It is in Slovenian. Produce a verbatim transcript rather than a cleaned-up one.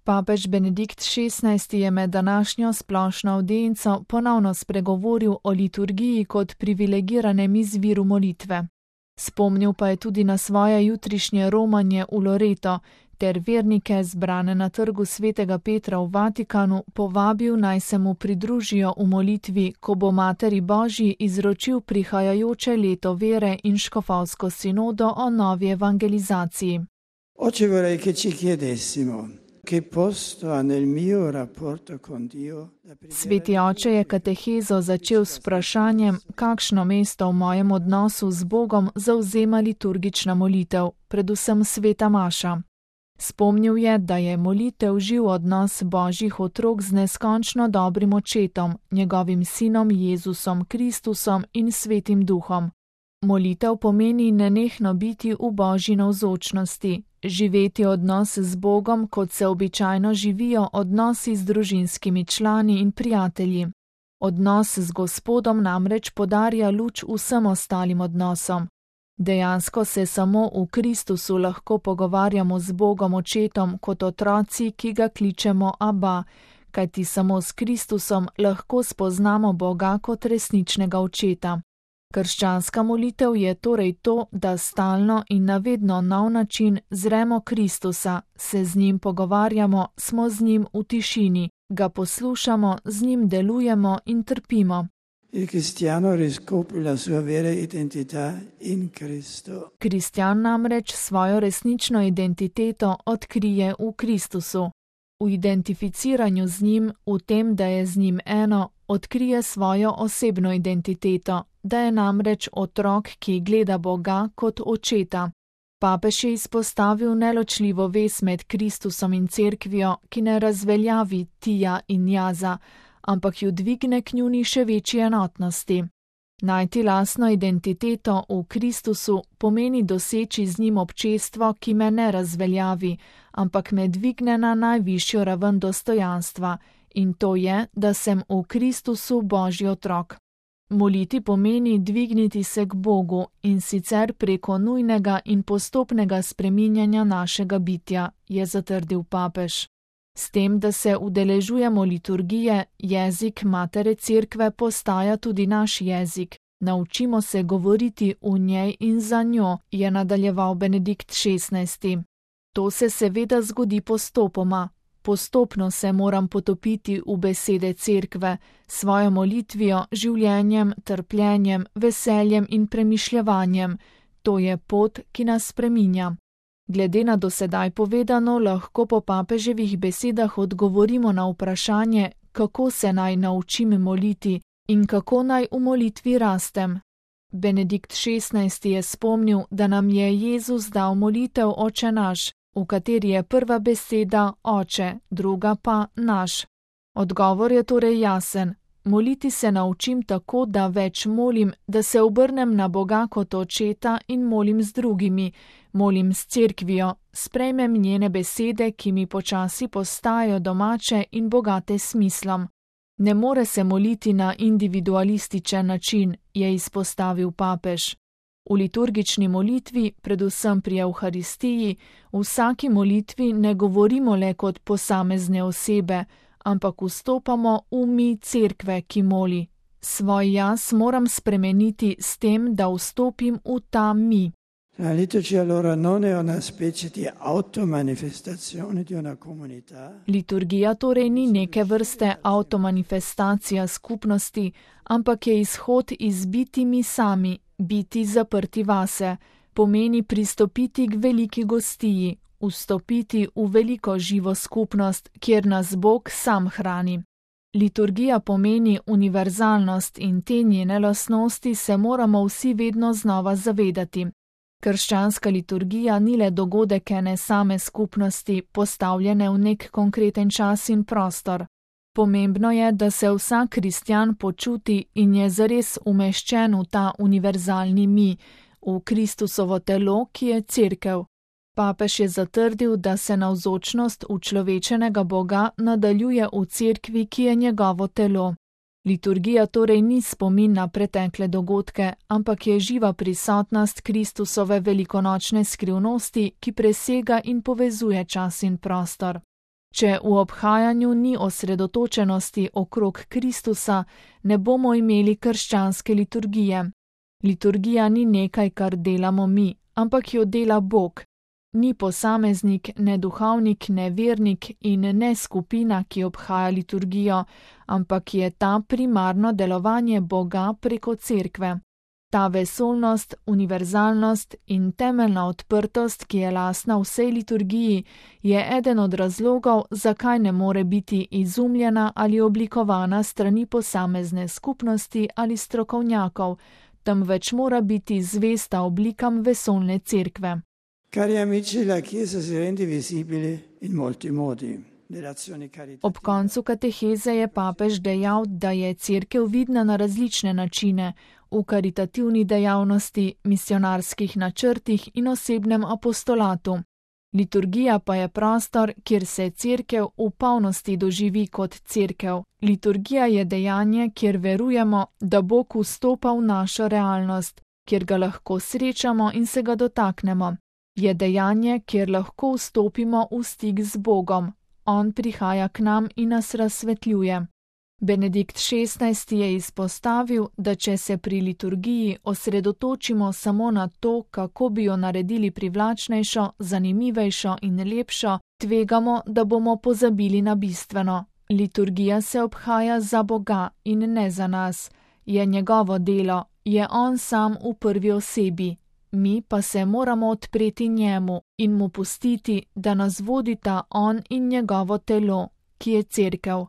Papež Benedikt šestnajsti je med današnjo splošno avdienco ponovno spregovoril o liturgiji kot privilegiranem izviru molitve. Spomnil pa je tudi na svoje jutrišnje romanje v Loreto ter vernike zbrane na trgu svetega Petra v Vatikanu povabil, naj se mu pridružijo v molitvi, ko bo Materi Božji izročil prihajajoče leto vere in škofovsko sinodo o novi evangelizaciji. Oggi vorrei che ci chiedessimo che posto ha nel mio rapporto con Dio. Sveti oče je katehezo začel s vprašanjem, kakšno mesto v mojem odnosu z Bogom zavzema liturgična molitev, predvsem sveta maša. Spomnil je, da je molitev živ odnos Božjih otrok z neskončno dobrim očetom, njegovim sinom Jezusom Kristusom in svetim duhom. Molitev pomeni nenehno biti v Božji navzočnosti, živeti odnos z Bogom, kot se običajno živijo odnosi z družinskimi člani in prijatelji. Odnos z Gospodom namreč podarja luč vsem ostalim odnosom. Dejansko se samo v Kristusu lahko pogovarjamo z Bogom očetom kot otroci, ki ga kličemo Aba, kajti samo s Kristusom lahko spoznamo Boga kot resničnega očeta. Krščanska molitev je torej to, da stalno in na vedno nov način zremo Kristusa, se z njim pogovarjamo, smo z njim v tišini, ga poslušamo, z njim delujemo in trpimo. Il cristiano riscopre la sua vera identità in Cristo. Kristjan namreč svojo resnično identiteto odkrije v Kristusu. V identificiranju z njim, v tem, da je z njim eno, odkrije svojo osebno identiteto, da je namreč otrok, ki gleda Boga kot očeta. Papež je izpostavil neločljivo vez med Kristusom in cerkvijo, ki ne razveljavi tija in jaza, ampak ju dvigne k njuni še večji enotnosti. Najti lastno identiteto v Kristusu pomeni doseči z njim občestvo, ki me ne razveljavi, ampak me dvigne na najvišjo raven dostojanstva, in to je, da sem v Kristusu Božji otrok. Moliti pomeni dvigniti se k Bogu in sicer preko nujnega in postopnega spreminjanja našega bitja, je zatrdil papež. S tem, da se udeležujemo liturgije, jezik Matere Cerkve postaja tudi naš jezik. Naučimo se govoriti v njej in za njo, je nadaljeval Benedikt šestnajsti. To se seveda zgodi postopoma. Postopno se moram potopiti v besede Cerkve, svojo molitvijo, življenjem, trpljenjem, veseljem in premišljevanjem. To je pot, ki nas spreminja. Glede na dosedaj povedano, lahko po papeževih besedah odgovorimo na vprašanje, kako se naj naučim moliti in kako naj v molitvi rastem. Benedikt šestnajsti je spomnil, da nam je Jezus dal molitev Oče naš, v kateri je prva beseda Oče, druga pa naš. Odgovor je torej jasen. Moliti se naučim tako, da več molim, da se obrnem na Boga kot očeta in molim z drugimi, molim s cerkvijo, sprejmem njene besede, ki mi počasi postajajo domače in bogate smislom. Ne more se moliti na individualističen način, je izpostavil papež. V liturgični molitvi, predvsem pri Evharistiji, v vsaki molitvi ne govorimo le kot posamezne osebe, ampak vstopamo v mi cerkve, ki moli. Svoj jaz moram spremeniti s tem, da vstopim v ta mi. La liturgia allora non è una specie di automanifestazione di una comunità. Liturgija torej ni neke vrste avtomanifestacija skupnosti, ampak je izhod iz biti mi sami, biti zaprti vase, pomeni pristopiti k veliki gostiji, vstopiti v veliko živo skupnost, kjer nas Bog sam hrani. Liturgija pomeni univerzalnost in te njene lastnosti se moramo vsi vedno znova zavedati. Krščanska liturgija ni le dogodek ene same skupnosti, postavljene v nek konkreten čas in prostor. Pomembno je, da se vsak kristjan počuti in je zares umeščen v ta univerzalni mi, v Kristusovo telo, ki je cerkev. Papež je zatrdil, da se navzočnost učlovečenega Boga nadaljuje v cerkvi, ki je njegovo telo. Liturgija torej ni spomin na pretekle dogodke, ampak je živa prisotnost Kristusove velikonočne skrivnosti, ki presega in povezuje čas in prostor. Če v obhajanju ni osredotočenosti okrog Kristusa, ne bomo imeli krščanske liturgije. Liturgija ni nekaj, kar delamo mi, ampak jo dela Bog. Ni posameznik, ne duhovnik, ne vernik in ne skupina, ki obhaja liturgijo, ampak je ta primarno delovanje Boga preko cerkve. Ta vesolnost, univerzalnost in temeljna odprtost, ki je lastna vsej liturgiji, je eden od razlogov, zakaj ne more biti izumljena ali oblikovana strani posamezne skupnosti ali strokovnjakov, temveč mora biti zvesta oblikam vesolne cerkve. Cari amici, la Chiesa si rende visibile in molti modi. Ob koncu kateheze je papež dejal, da je cerkev vidna na različne načine, v karitativni dejavnosti, misionarskih načrtih in osebnem apostolatu. Liturgija pa je prostor, kjer se cerkev v polnosti doživi kot cerkev. Liturgija je dejanje, kjer verujemo, da Bog vstopa v našo realnost, kjer ga lahko srečamo in se ga dotaknemo. Je dejanje, kjer lahko vstopimo v stik z Bogom. On prihaja k nam in nas razsvetljuje. Benedikt šestnajsti je izpostavil, da če se pri liturgiji osredotočimo samo na to, kako bi jo naredili privlačnejšo, zanimivejšo in lepšo, tvegamo, da bomo pozabili na bistveno. Liturgija se obhaja za Boga in ne za nas. Je njegovo delo, je on sam v prvi osebi. Mi pa se moramo odpreti njemu in mu pustiti, da nas vodita on in njegovo telo, ki je cerkev.